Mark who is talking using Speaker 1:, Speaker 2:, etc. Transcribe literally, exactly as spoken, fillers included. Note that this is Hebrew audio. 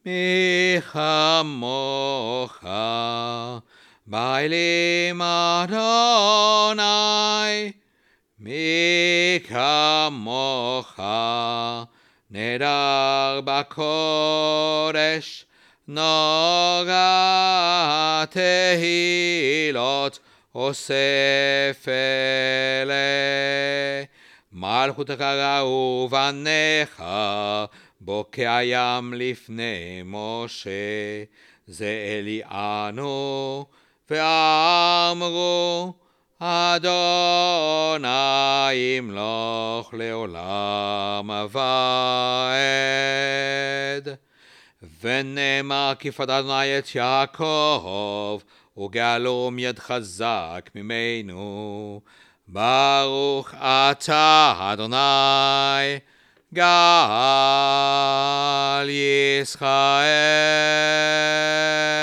Speaker 1: מי כמוך, באלים אדוני, מי כמוך, נדר בקודש, נוגע תהילות, אוסף אלה. מלכותך ראו בניך, בוקע ים לפני משה, זה אליענו, ואמרו, אדוני ימלוך לעולם ועד. ונאמר כי פדה אדוני את יעקב, וגאלו מיד חזק ממנו. ברוך אתה אדוני, גאל ישראל.